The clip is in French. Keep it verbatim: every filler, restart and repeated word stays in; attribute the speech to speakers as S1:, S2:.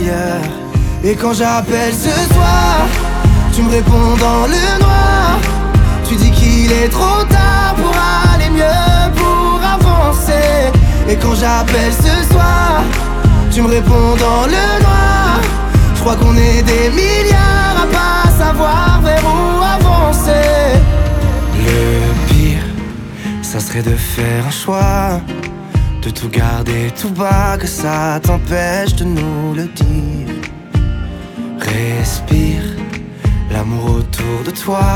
S1: meilleur. Et quand j'appelle ce soir, tu me réponds dans le noir. Tu dis qu'il est trop tard pour aller mieux, pour avancer. Et quand j'appelle ce soir, tu me réponds dans le noir. Je crois qu'on est des milliards à pas savoir vers où avancer. Le pire, ça serait de faire un choix, de tout garder tout bas, que ça t'empêche de nous le dire. Respire, l'amour autour de toi